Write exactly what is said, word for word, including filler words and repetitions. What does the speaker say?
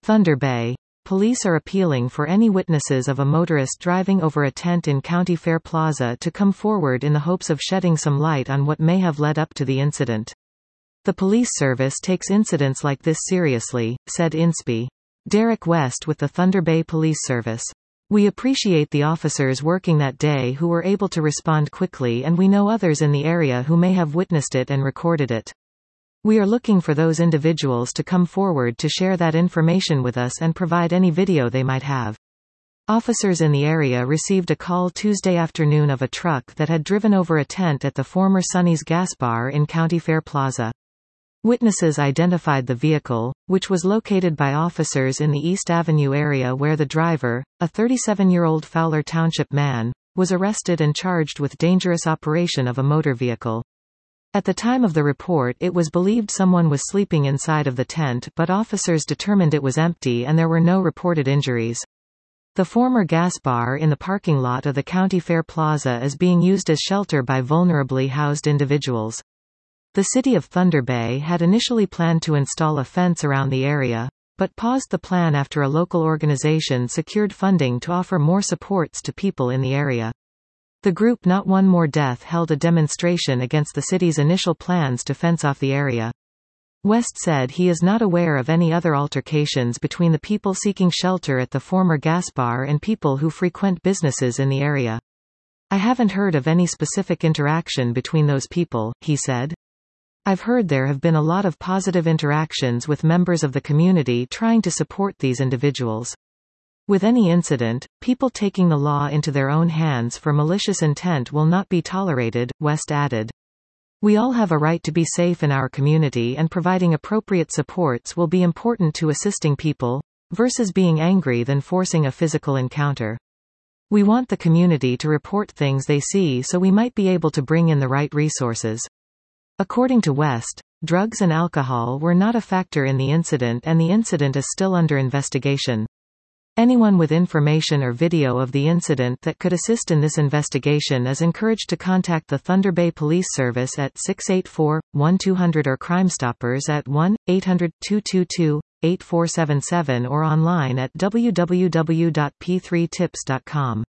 Thunder Bay. Police are appealing for any witnesses of a motorist driving over a tent in County Fair Plaza to come forward in the hopes of shedding some light on what may have led up to the incident. The police service takes incidents like this seriously, said I N S P. Derek West with the Thunder Bay Police Service. We appreciate the officers working that day who were able to respond quickly, and we know others in the area who may have witnessed it and recorded it. We are looking for those individuals to come forward to share that information with us and provide any video they might have. Officers in the area received a call Tuesday afternoon of a truck that had driven over a tent at the former Sonny's Gas Bar in County Fair Plaza. Witnesses identified the vehicle, which was located by officers in the East Avenue area where the driver, a thirty-seven-year-old Fowler Township man, was arrested and charged with dangerous operation of a motor vehicle. At the time of the report, it was believed someone was sleeping inside of the tent, but officers determined it was empty and there were no reported injuries. The former gas bar in the parking lot of the County Fair Plaza is being used as shelter by vulnerably housed individuals. The city of Thunder Bay had initially planned to install a fence around the area, but paused the plan after a local organization secured funding to offer more supports to people in the area. The group Not One More Death held a demonstration against the city's initial plans to fence off the area. West said he is not aware of any other altercations between the people seeking shelter at the former gas bar and people who frequent businesses in the area. I haven't heard of any specific interaction between those people, he said. I've heard there have been a lot of positive interactions with members of the community trying to support these individuals. With any incident, people taking the law into their own hands for malicious intent will not be tolerated, West added. We all have a right to be safe in our community, and providing appropriate supports will be important to assisting people, versus being angry than forcing a physical encounter. We want the community to report things they see so we might be able to bring in the right resources. According to West, drugs and alcohol were not a factor in the incident, and the incident is still under investigation. Anyone with information or video of the incident that could assist in this investigation is encouraged to contact the Thunder Bay Police Service at six eight four, one two zero zero or Crime Stoppers at one eight hundred, two two two, eight four seven seven or online at w w w dot p three tips dot com.